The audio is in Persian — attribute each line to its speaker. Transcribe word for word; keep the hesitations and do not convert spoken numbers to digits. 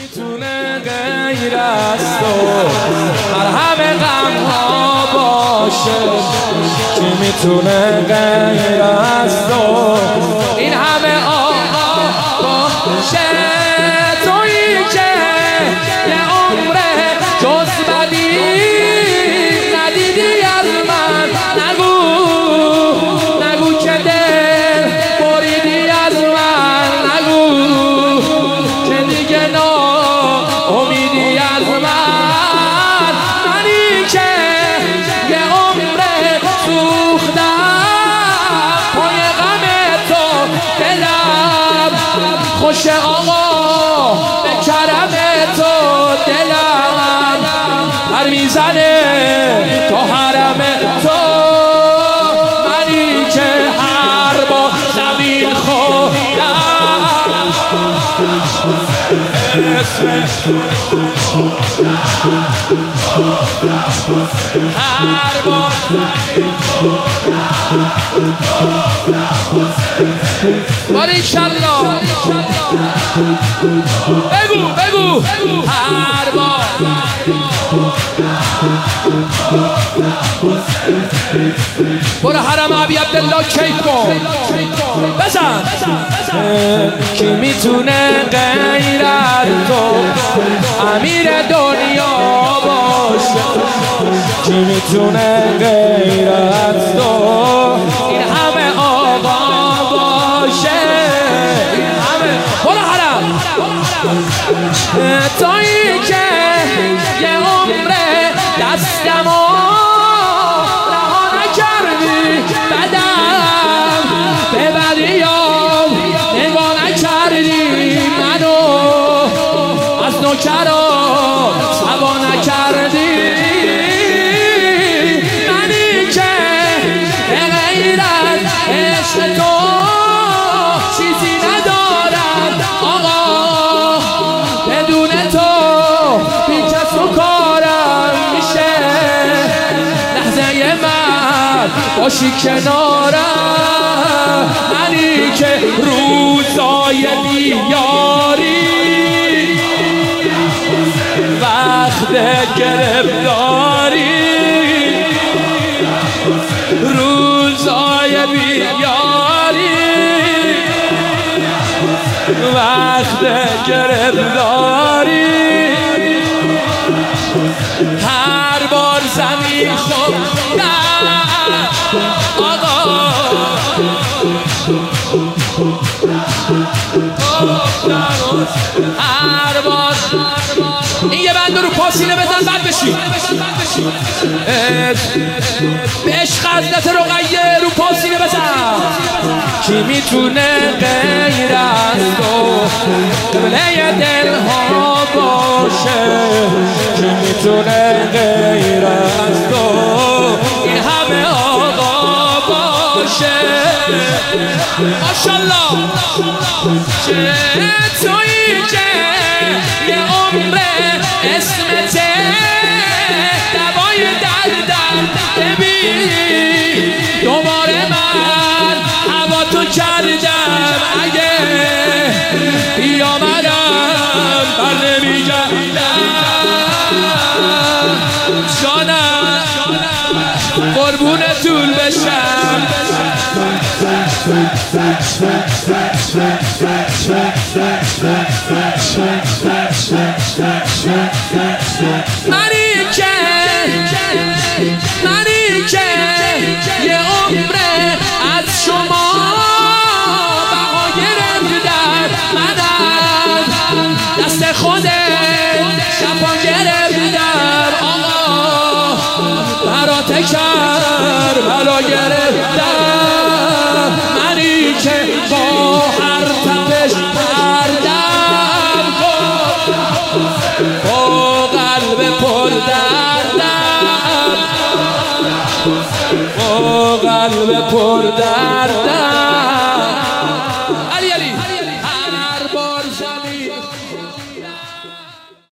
Speaker 1: میتونه غیر از تو هر همه غم ها باشه؟ کی میتونه غیر از تو این همه آقا باشه؟ تویی که یه عمره جز بدی ندیدی از من. نگو نگو که دل بریدی از من. نگو که دیگه ناامیدی از من. منی که یه عمره سوختم پای غم تو. دلم خوش آقا به کرم تو. دلم پر میزنه تو حرم تو. منی که هر با زمین خودم هر با باریکالله بگو بگو هر بار برو حرم ابی عبدالله کیف کن بزن. کی میتونه غیر از تو امیر دنیا باشه؟ کی میتونه غیر از تو این همه آقا باشه؟ این همه برو حرم تویی که یه عمره دستمو رها نکردی. بدم به بدیام نگاه نکردی. منو از نوکرا سوا نکردی. منی که غیر از عشق تو چیزی ندارم آقا. بدون تو بی کس و کارم میشه. لحظه من باشی کنارم. منی که روزای بیاری وقت گرفتاری. روزای بیاری وقت گرفتاری. هر بار زمین خوردم آقا هر بار این یه بند رو پاسینه بزن بعد بشی به عشق حضرت رقیه رو پاسینه بزن. کی میتونه غیر از تو قبله دل ها باشه؟ کی میتونه غیر از تو این همه آقا باشه؟ ماشالله چه تویی که یه عمره اسمته دوای دردم. ببین دوباره من هوا تو کردم. اگه بیامدم بر نمیگردم جانم قربون طول بشم. منی که منی که یه عمره از شما بها گرفتم. منم دست خودت شفا گرفتم آقا. برات کر بلا گرفتم. منی که با هر تپش بردم با قلب پر دردم با قلب پر دردم.